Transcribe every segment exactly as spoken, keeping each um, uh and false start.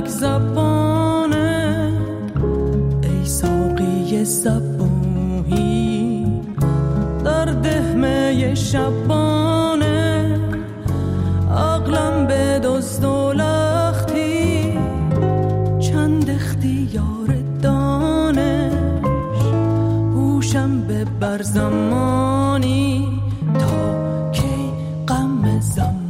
فلک زبانه ای ساقی صبوحی در دهمه شبانه عقلم به دزد و لختی چند اختیار دانش هوشم به بر زمانی تا کی غم زمانه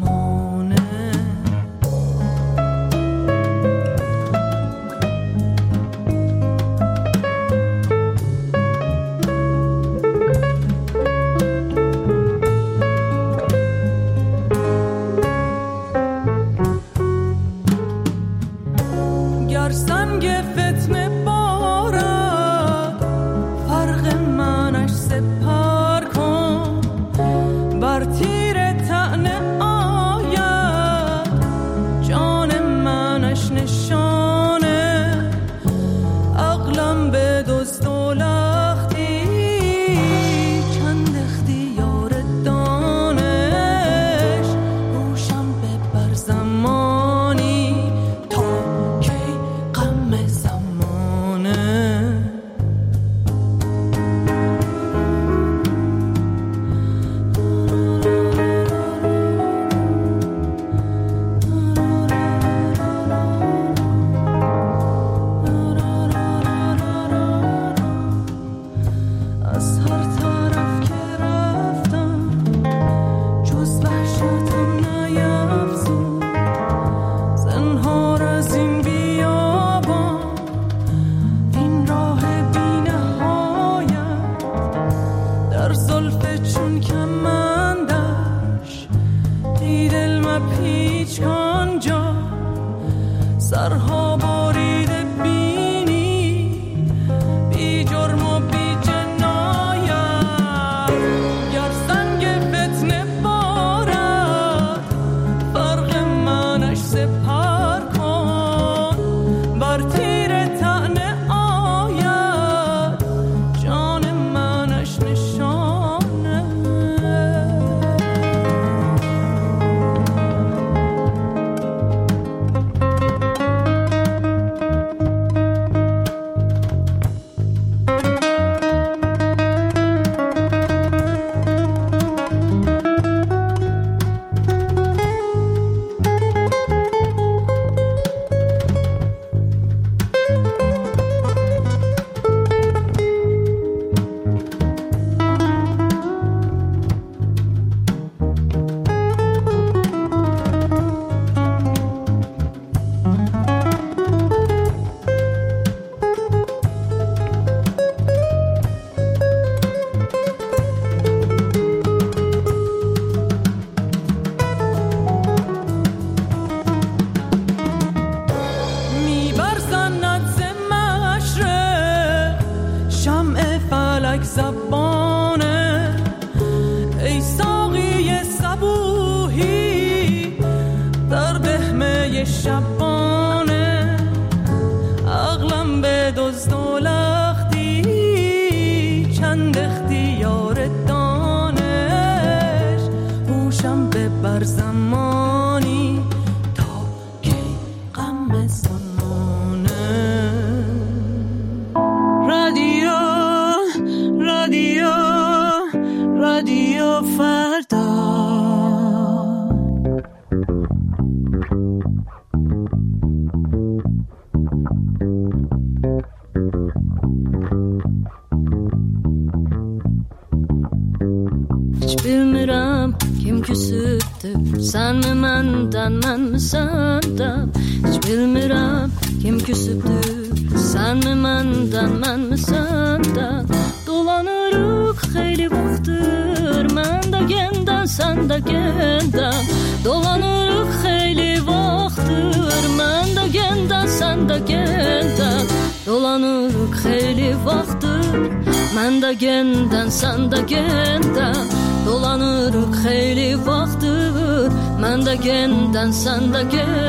Sen mi menden, men mi senden? Hiç bilmirəm kim küsübdür. Sen mi menden, men mi senden? Dolanırıq xeyli vaxtdır, mən də gəndən, sən də gəndən. Dolanırıq xeyli vaxtdır, mən də gəndən, sən də gəndən. Dolanırıq xeyli vaxtdır, mən də gəndən, sən də gəndən. Dolanırıq xeyli vaxtdır, mən də gəndən, sən də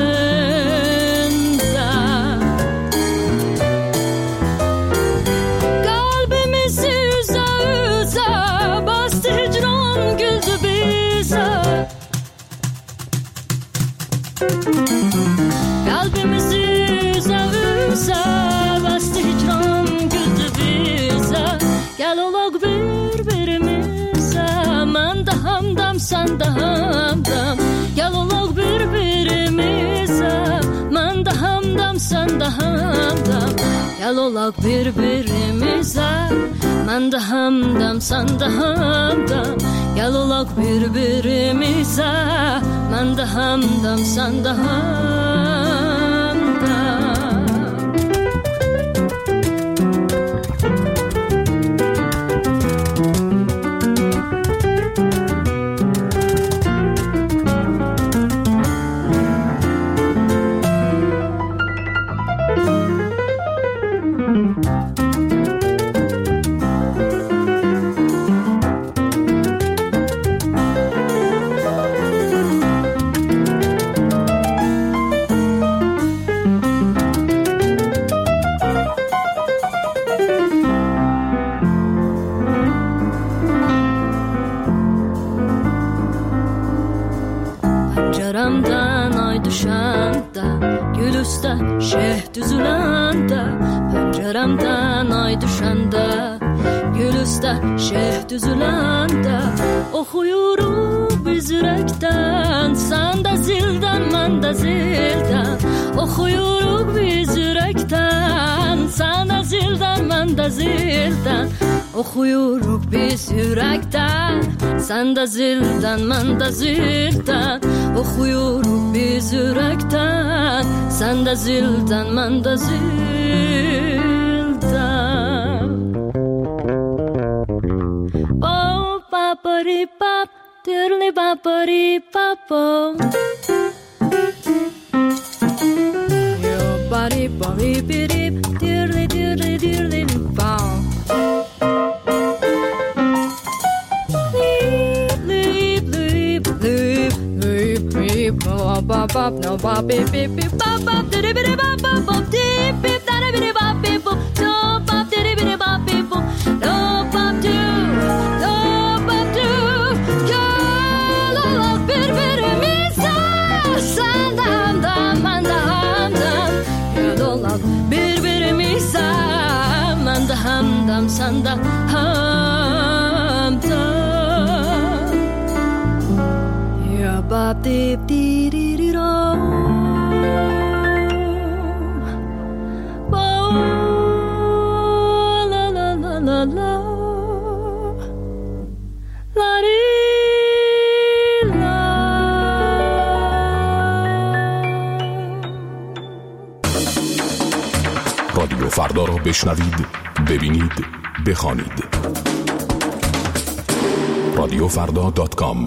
gəndən. Qəlbimizi üzə üzə bastı hicran güldü bizə. Qəlbimizi birimize, basti hicran güldü bize. Gel olaq bir-birimize, mən də hamdam, sən də hamdam. Gel olaq bir-birimize, mən də hamdam, sən də hamdam. Gel olaq bir-birimize, mən də hamdam, sən də hamdam. Gel olaq bir-birimize, mən də hamdam, sən də hamdam. Pəncərəmdən ay düşəndə, gül üstə şeh düzüləndə. Pəncərəmdən ay düşəndə, gül üstə şeh düzüləndə. Oxuyuruq biz ürəkdən, sən də zildən, mən də zildən. Oxuyuruq biz ürəkdən, sən də zildən, mən də zildən. Oxuyuruq biz ürəkdən, sən də zildən, mən də zildən. Oxuyuruq biz ürəkdən, sən də zildən, mən də zildən. Bop, bapari, bap, dirli bapari, papo. Yo, bari, bari, birip, dirli, dirli, dirli, bap. Bop bop no bop beep beep beep bop bop diddy biddy bop bop bop deep beep daddy biddy bop beep boop no bop diddy biddy bop beep boop no bop do no bop do gel olaq bir-birimize, sən də hamdam, mən də hamdam. Gel olaq bir-birimize, mən də hamdam, sən də hamdam. Ya bop deep dee dee dee do. Bo la la la la la. La di la. رادیو فردا را بشنوید، ببینید، بخوانید. رادیو فردا دات کام.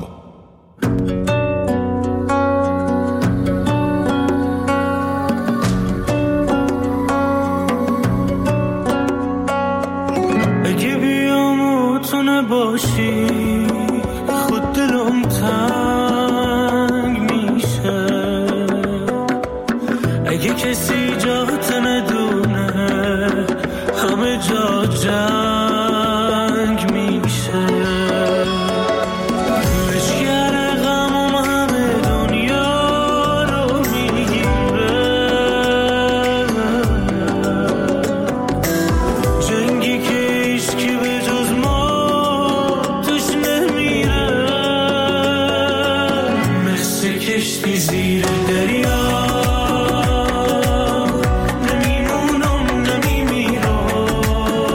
باشی خود دلم تنگ میشه، اگه کسی جات ندونه همه جا جنگ میشه. مشکل غمم همه دنیا رو میگیره، جنگی که ایشکی به جز ما زیر دریا نمیمونم نمیمیرم،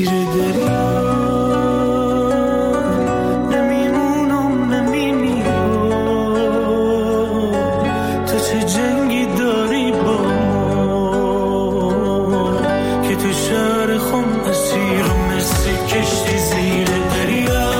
زیر دریا نمیمونم نمیمیرم تو چه جنگی داری با ما که تو شهر خم اسیرم مثل کشتی زیر دریا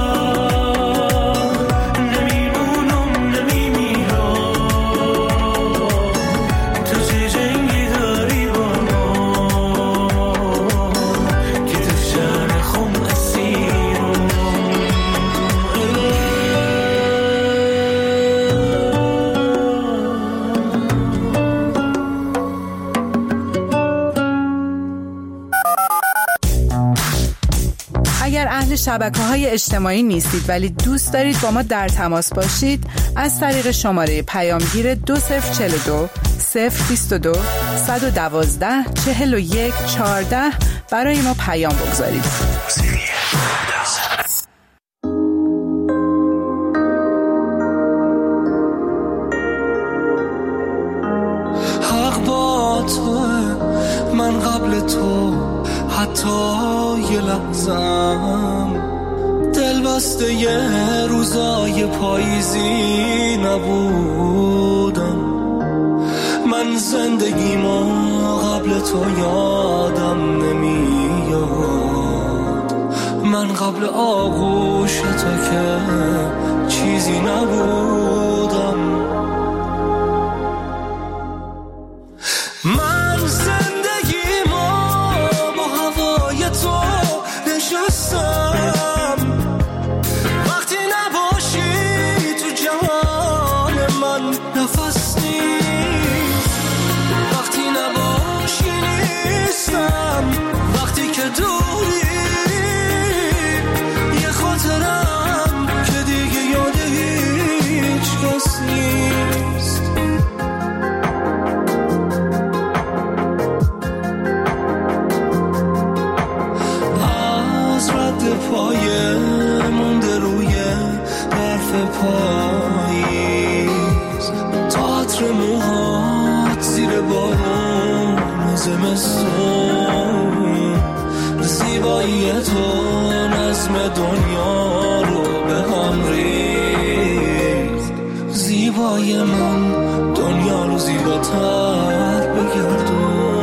شبکه‌های اجتماعی نیستید ولی دوست دارید با ما در تماس باشید، از طریق شماره پیامگیر دو صفر چهل و دو صفر بیست و دو صد و دوازده چهل و یک چهارده برای ما پیام بگذارید. حق با توه، من قبل تو حتی یه لحظم دل بسته یه روزای پاییزی نبودم. من زندگیمو قبل تو یادم نمیاد، من قبل آغوش تو که چیزی نبودم. من زندگیمو با هوای تو نشستم، وقتی نباشی تو جهان من نفس نیست، وقتی نباشی نیستم، وقتی که دوری یه خاطرم که دیگه یاد هیچ کس نیست. پایه مونده روی برف پاییز، تئاتر موهات زیر بارون زمستون، زیبایی تو نظم دنیا رو به هم ریخت، زیبای من دنیا رو زیباتر بگردون.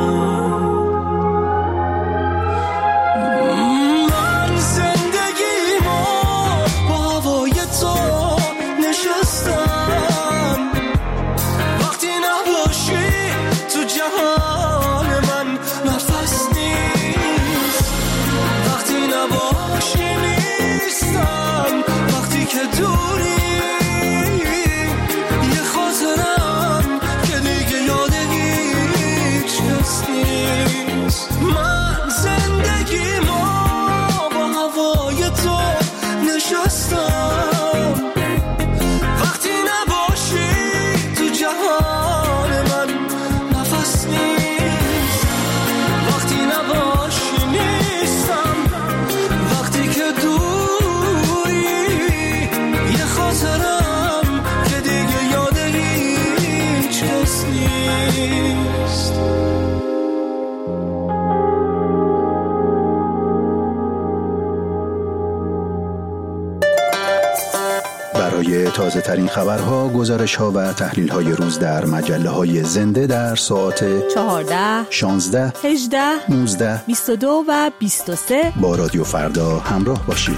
تازه ترین خبرها، گزارش ها و تحلیل های روز در مجله های زنده در ساعت چهارده، شانزده، هجده، نوزده، بیست و دو و بیست و سه با رادیو فردا همراه باشید.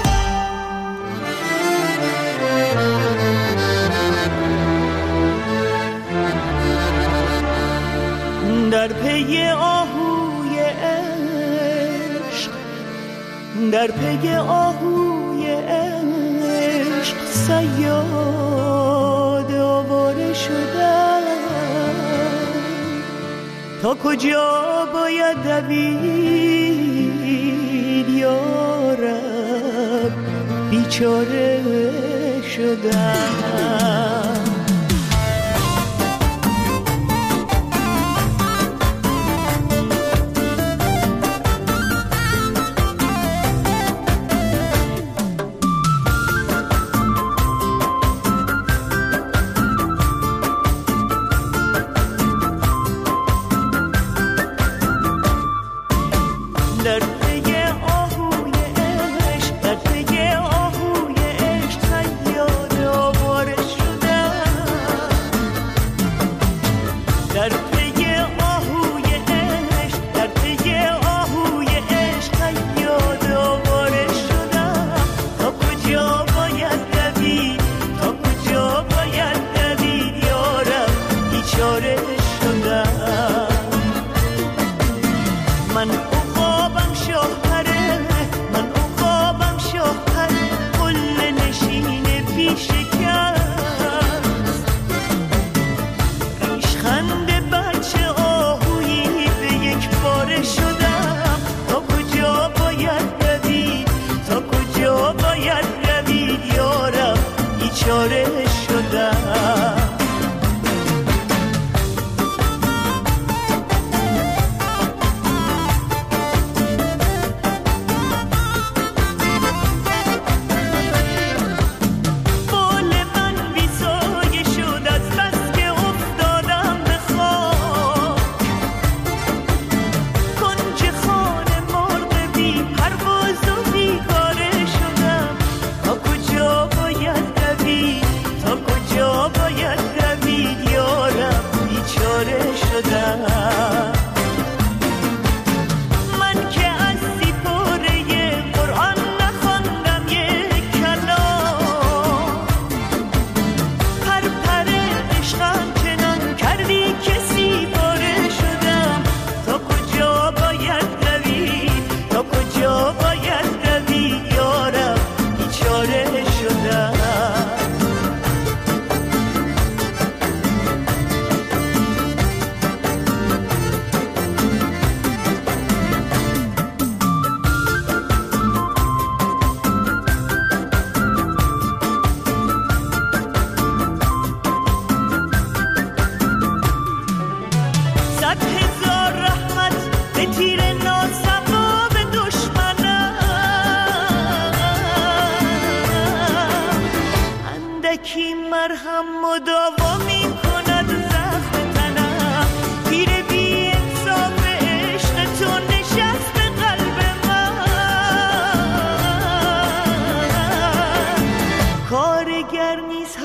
در پی آهوی عشق، در پی آهوی عشق صیاد آواره شدم، تا کجا باید دوید یارب، بیچاره شدم. در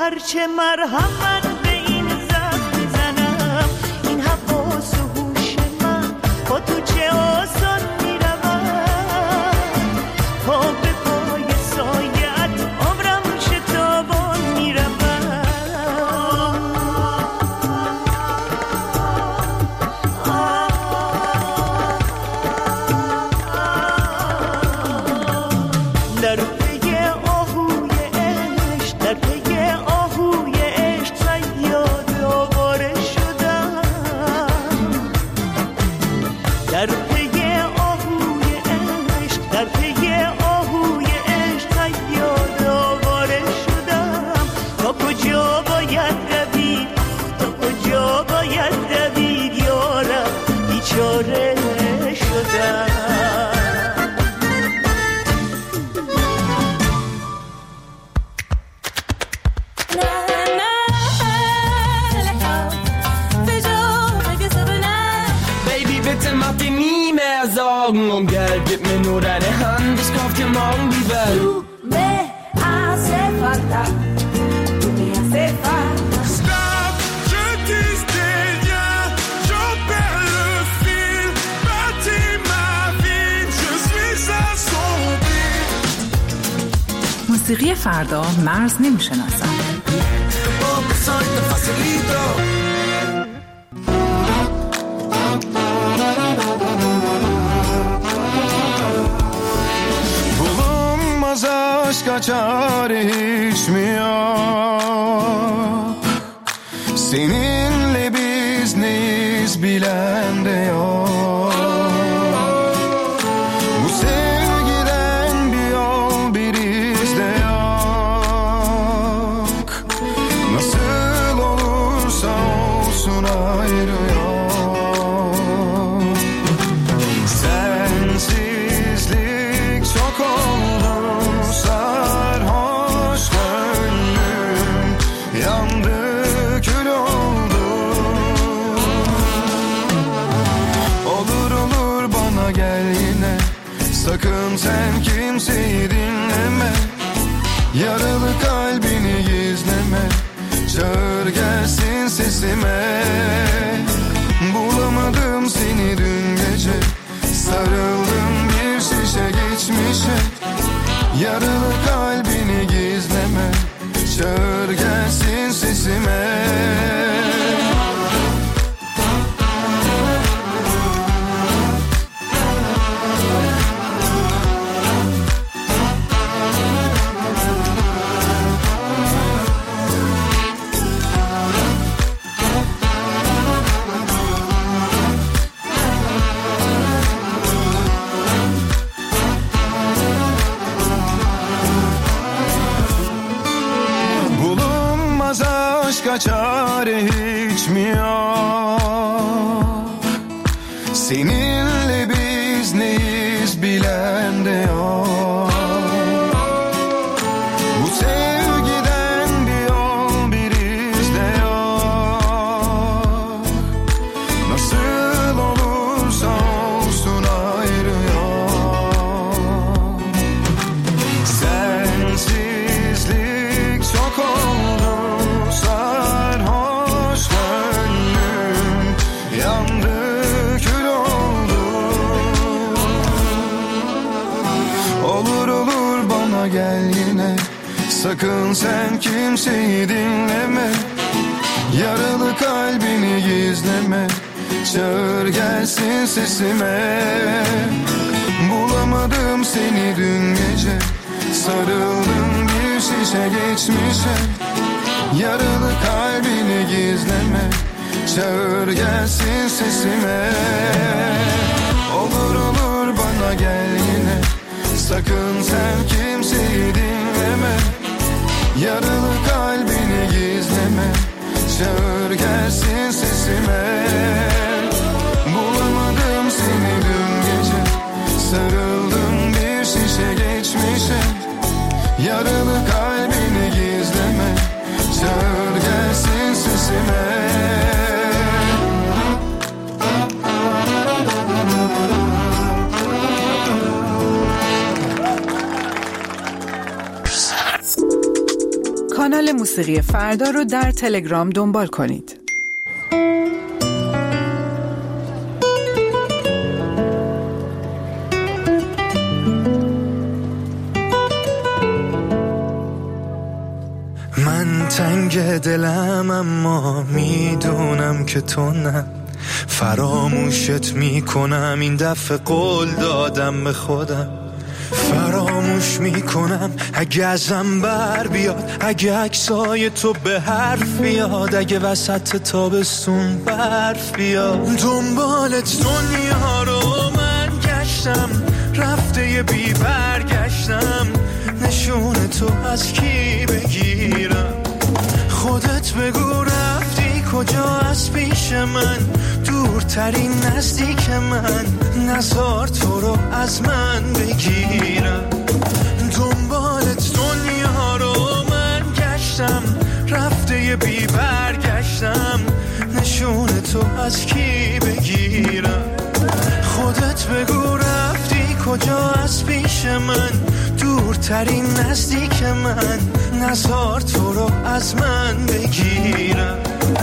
هرچه مرهم من به این زخم میزنم، این حواس و هوش من با تو چه آسان میروم، پا به پای سایت عمرم شتابان میروم. در پی آهوی عشق، در پی آهوی عشق صیاد آواره شدم، در پی آهوی عشق، در پی آهوی عشق صیاد آواره شدم. تا کجا باید دوید، تا کجا باید دوید یارم، بیچاره شدم. Sorgen um Geld, gib mir nur deine Hand, ich kauf dir morgen die Welt. Du me hace falta, tu me hace falta. Stop, je dis rien, j'en perds le fil, bâtis ma vie, je suis assombri. موسیقی فردا مرز نمیشناسد. Aşka çare hiç mi yok? Seninle biz neyiz bilen de yok. Bu sevgiden bir yol bir iz de yok. Nasıl olursa olsun ayrı yok. Sensizlik çok oldu. Sarhoş gönlüm yandı, kül oldu. Olur olur bana gel yine, sakın sen kimseyi dinleme. Yaralı kalbini gizleme, çağır gelsin sesime. Bulamadım seni dün gece, sarıldım bir şişe geçmişe. Yaralı kalbini gizleme, çağır gelsin sesime. Aşka çare hiç mi yok? Seninle biz neyiz bilen de yok. Bu sevgiden bir yol bir iz de yok. Nasıl olursa olsun ayrı yok. Sensizlik çok oldu. Sarhoş gönlüm yandı, kül oldu. Olur olur bana gel yine, sakın sen kimseyi dinleme. Yaralı kalbini gizleme, çağır gelsin sesime. Bulamadım seni dün gece, sarıldım bir şişe geçmişe. Yaralı kalbini gizleme, çağır gelsin sesime. Olur olur bana gel yine, sakın sen kimseyi dinleme. Yaralı kalbini gizleme, çağır gelsin sesime. Bulamadım seni dün gece, sarıldım bir şişe geçmişe. Yaralı kalbini gizleme, çağır gelsin sesime. کانال موسیقی فردا رو در تلگرام دنبال کنید. من تنگ دلم اما میدونم که تو نه، فراموشت میکنم این دفعه قول دادم به خودم، فراموش میکنم اگه ازم بر بیاد، اگه عکسای تو به حرف بیاد، اگه وسط تابستون برف بیاد. دنبالت دنیا رو من گشتم، رفته یه بی برگشتم، نشون تو از کی بگیرم؟ خودت بگو رفتی کجا از پیش من، دورترین نزدیک من، نزار تو رو از من بگیرم. دنبالت دنیا رو من گشتم، رفته یه بی برگشتم، نشون تو از کی بگیرم؟ خودت بگو رفتی کجا از پیش من، دورترین نزدیک من، نزار تو رو از من بگیرم.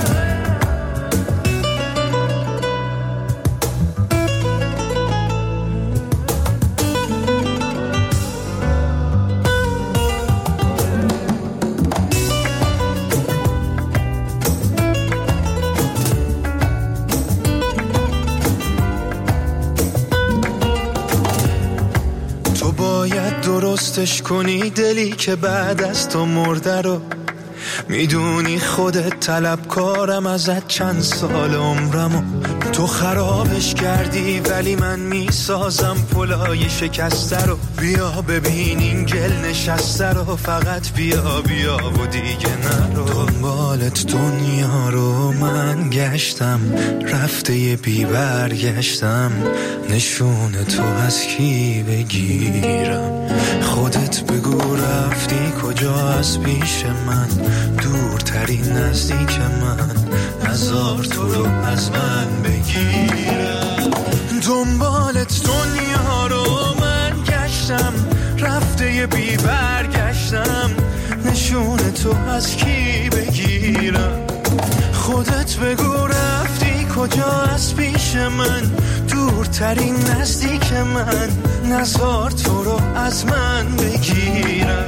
درستش کنی دلی که بعد از تو مرده رو، میدونی خودت طلبکارم ازت چند سال عمرمو، تو خرابش کردی ولی من میسازم پلای شکسته رو. بیا ببین این گل نشسته رو، فقط بیا بیا و دیگه نرو. دنبالت دنیا رو من گشتم، رفته یه بی برگشتم، نشون تو از کی بگیرم؟ خودت بگو رفتی کجا از پیش من، دورترین نزدیک من، نزار تو رو از من بگیرم. دنبالت دنیا رو من گشتم، رفته یه بی برگشتم، نشون تو از کی بگیرم؟ خودت بگو رفتی کجا از پیش من، دورترین نزدیک من، نزار تو رو از من بگیرم.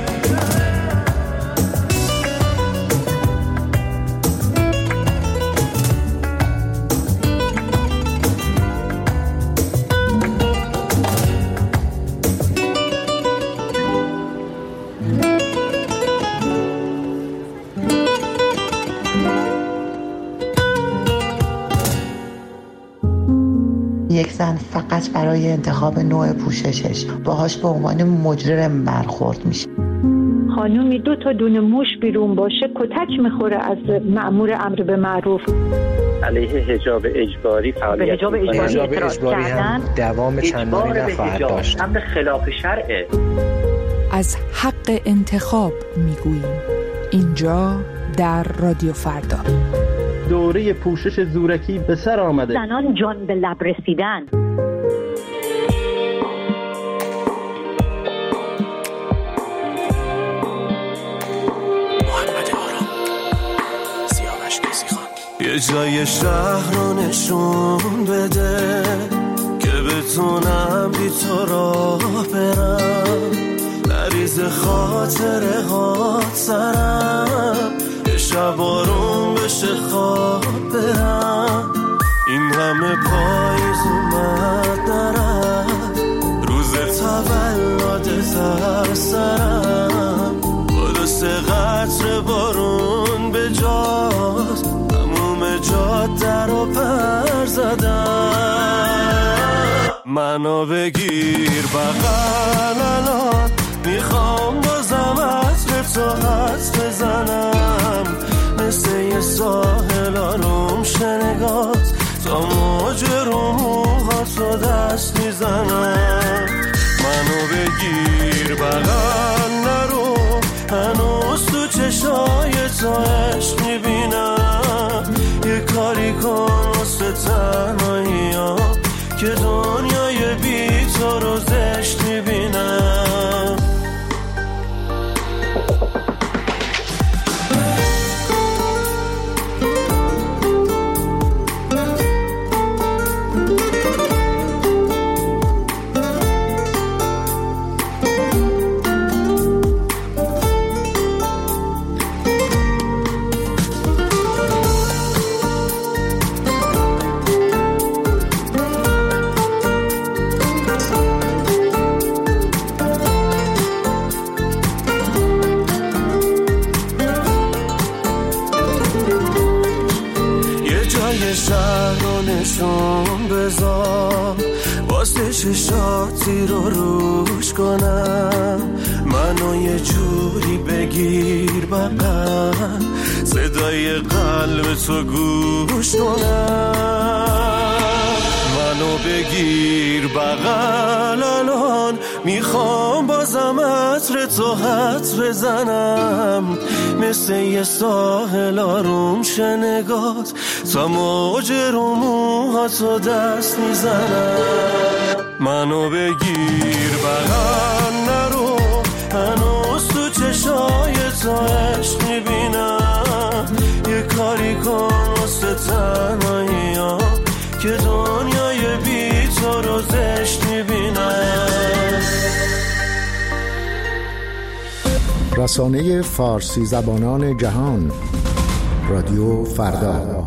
یک زن فقط برای انتخاب نوع پوششش باهاش به عنوان مجرم برخورد میشه. خانومی دو تا دونه موش بیرون باشه کتک میخوره از مأمور امر به معروف. علیه حجاب اجباری فعالیت به حجاب اجباری اعتراض کردن، دوام چندانی نخواهد داشت. امر خلاف شرعه. از حق انتخاب میگوییم اینجا در رادیو فردا. دوره پوشش زورکی به سر آمده. زنان جان به لب رسیدن. محمد آرام، سیاوش کیزیخان. یه جای شهر رو نشون بده که بتونم بی تو راه برم، نریز خاطره هات سرم، یه شب آروم بشه خواب برم. این همه پاییز اومد نرم، روز تولدت از سرم، با دست قطر بارون به جاست، تموم جاده رو پر زدم. منو بگیر بغل الان، میخوام بازمت به تو حدس بزنم، مثل یه ساحل آروم شنگات، تا موج رو موهاتو دست میزنم. منو بگیر بغل نرو، هنوز تو چشای تو عشق میبینم، یه کاری کن واسه تنهایی ها که دنیای بی تو رو زشت میبینم. نشون بذار، واسه چشاتی رو روش کنم، منو یه جوری بگیر بغل، صدای قلب تو گوش کنم، منو بگیر بغل الان، میخوام بازم عطر تو حد بزنم، مثل یه ساحل آروم شه نگات، تا موج رو موهاتو دست میزنم، منو بگیر بغل نرو، هنوز تو چشای تو عشق میبینم، یه کاری کن واسه تنهایی ها که دنیای بی تو رو زشت میبینم. رسانه فارسی زبانان جهان، رادیو فردا.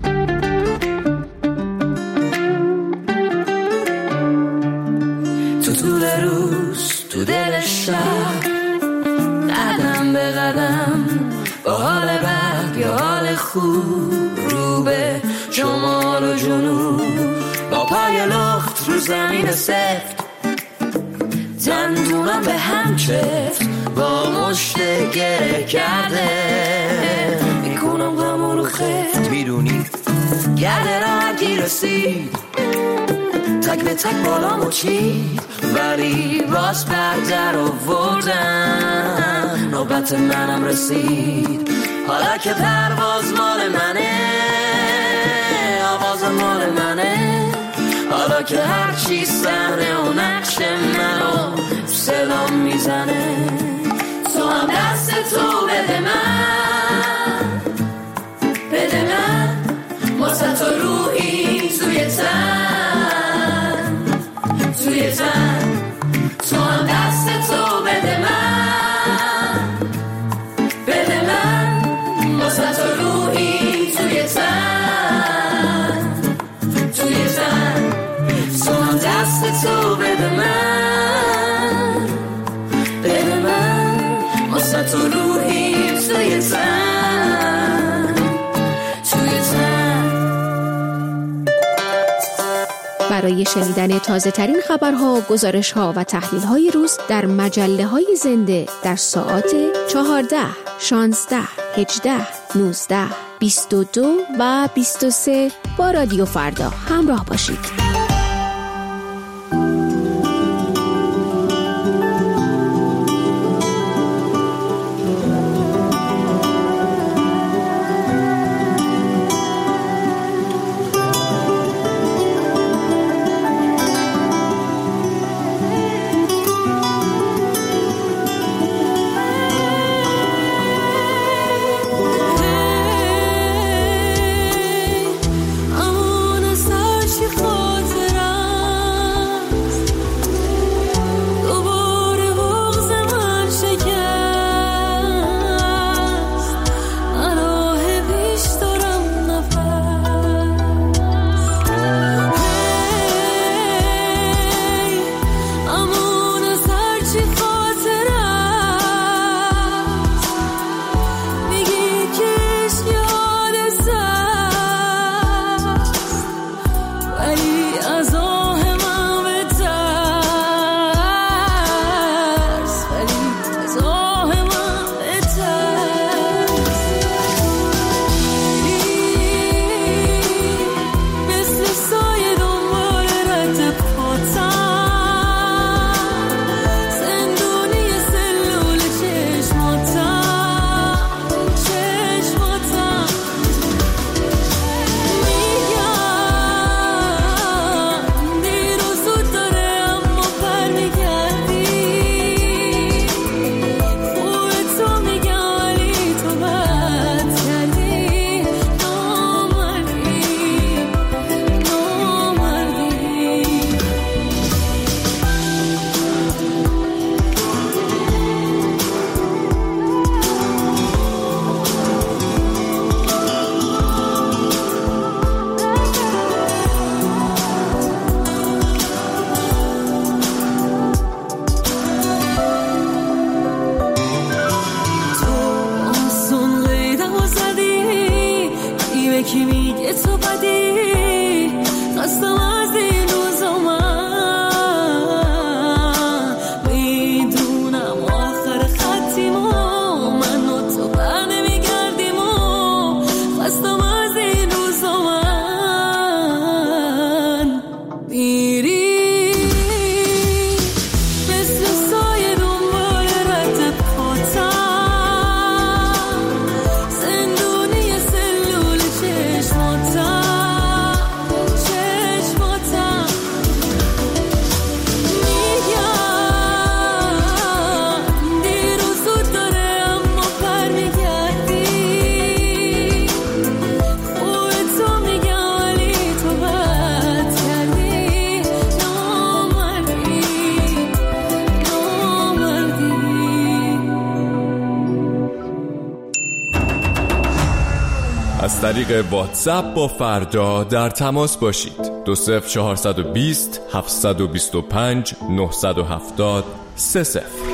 تو طول روز تو دل شهر، قدم به قدم با حال بد یا حال خوب، رو به شمال و جنوب، با پای لخت رو زمین سفت، دندونم به هم چفت، با مشت گره کرده، میکنم غمو رو خفت، میدونی گرده راحتی رسید، تک به تک بالامو چید، ولی باز بردر آوردن، نوبت منم رسید، حالا که پرواز مال منه، آواز مال منه، حالا که هرچی صحنه و نقش منو صدام میزنه، تو هم دست تو بده من، بده من، واسه تو روحی توی تن، توی تن، تو هم دست تو بده من، بده من، واسه تو روحی توی تن، توی تن، تو هم دست تو بده من، بده من، واسه تو روحی توی تن، توی تن. برای شنیدن تازه ترین خبرها، گزارش ها و تحلیل های روز در مجله های زنده در ساعات چهارده، شانزده، هجده، نوزده، بیست و دو و بیست و سه با رادیو فردا همراه باشید. I wanna search you for از طریق واتساپ با فردا در تماس باشید. دو صفر چهارصد و بیست هفتصد و بیست و پنج نهصد و هفتاد سه صفر.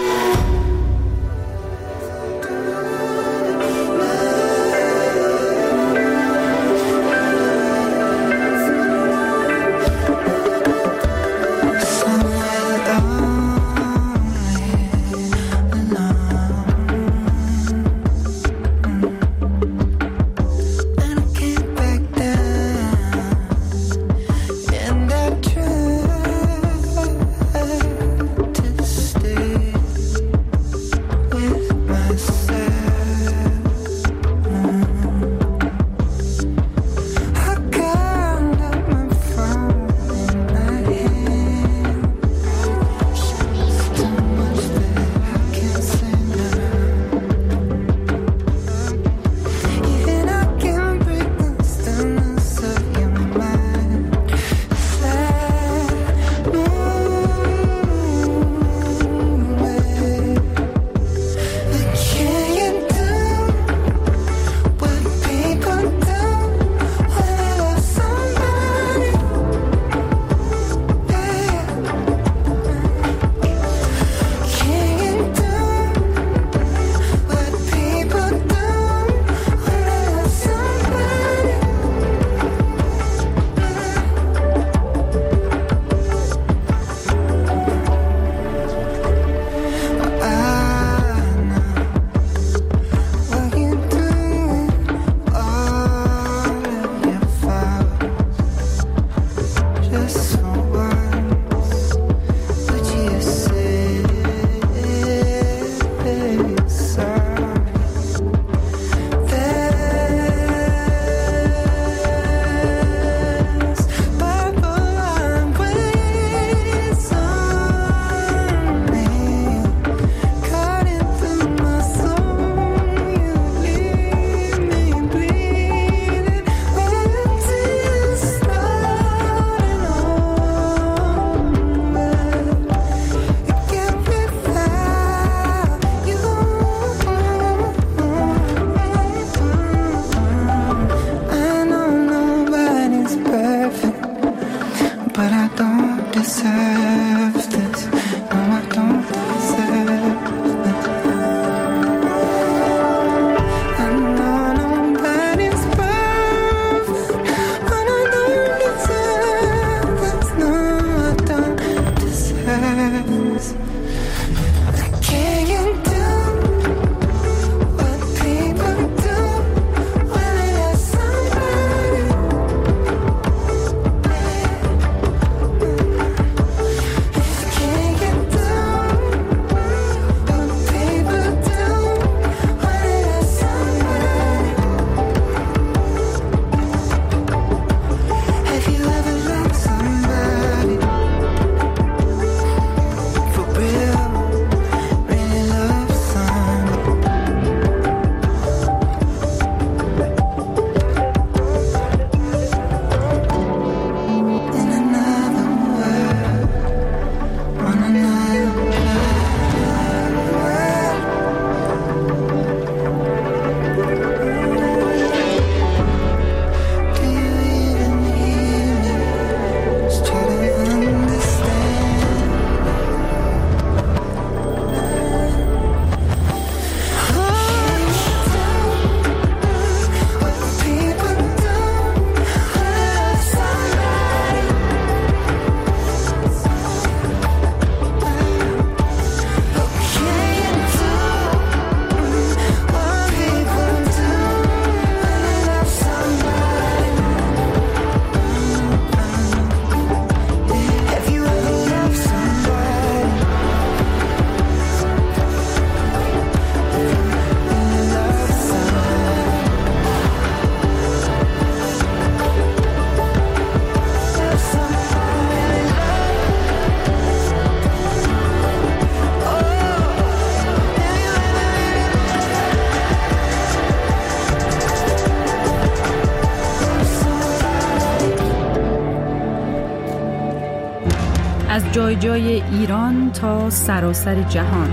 از جای جای ایران تا سراسر جهان.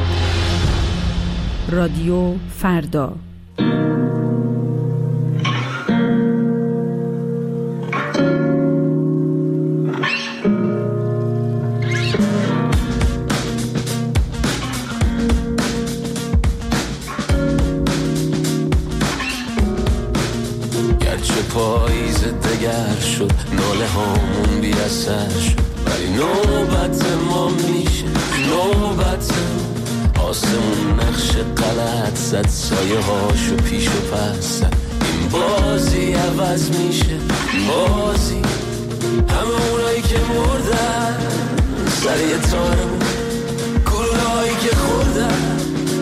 رادیو فردا. دگر شد، ناله هامون بی اثر شد، ولی نوبت ما میشه، نوبت آسمون نقش غلط زد، سایه هاشو پیش و پس زد، این بازی عوض میشه، بازی همه اونایی که مردن سر یه تارمون، گلولهایی که خوردن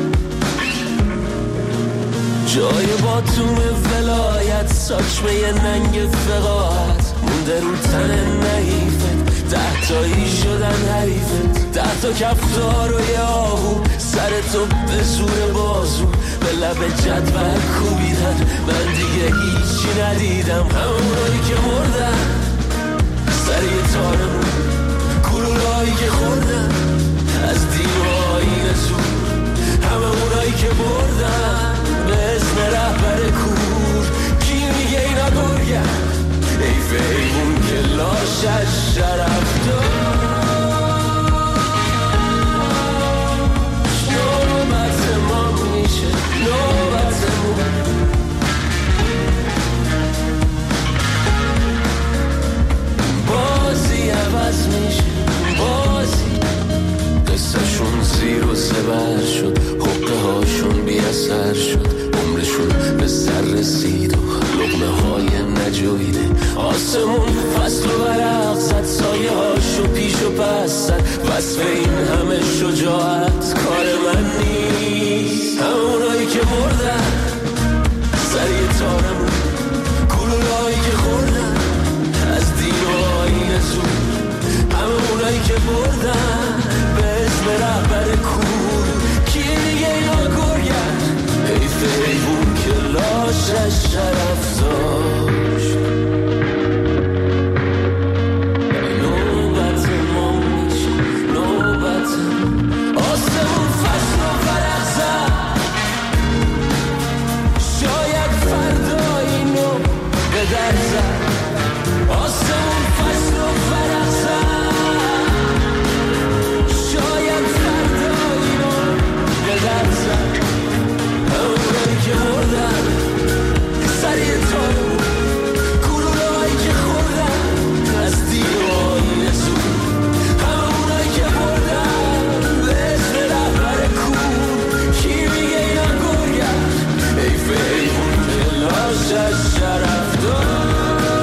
جای باتوم ولایت، ساچمه یه ننگ فقاعت مونده رو تن نحیفت، ده تایی شدن حریفت، ده تا کفتار و یه آهو سر تو به زور بازو به لب جدول کوبیدن، من دیگه هیچی ندیدم، همونایی که مردن سر یه تارمون، گلولهایی که خوردن از دین و آیین زور، همه اونایی که بردن به اسم رهبر کور، کی میگه اینا گرگن، حیف حیوون که لاشش شرف داشت، نوبت ما میشه، نوبتمون بازی عوض میشه، بازی قصهشون زیر و زبر شد، حقه هاشون بی اثر شد، عمرشون به سر رسید و لقمه های نجویده، آسمون فصل و ورق زد، سایه هاشو پیش و پس زد، وصف این همه شجاعت کار من نیست، همونایی که مردن سر یه تارمون، گلولهایی که خوردن از دین و آیین زور، همونایی که بردن به اسم رهبر کور، کی دیگه اینا گرگن، حیف حیوون که لاشش شرف داشت، نوبت ما میشه، نوبت آسمون فصل و ورق زد، شاید فردا اینو به در زد، آسمون فصل و ورق زد، شاید فردا اینو به در زد، همونایی که مردن سر یه تارمون، گلولهایی که خوردن از دین و آیین زور، همونایی که بردن به اسم رهبر کور، کی میگه اینا گرگن، حیف حیوون که لاشش شرف داشت.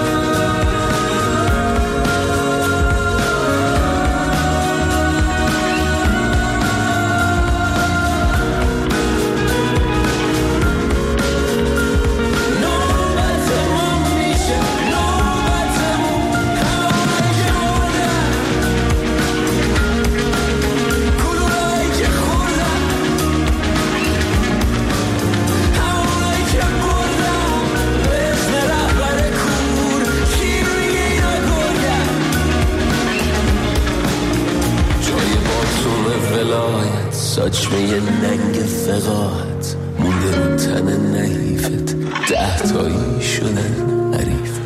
ساچمه یه ننگ فقاعت مونده رو تن نحیفت، ده تایی شدن حریف.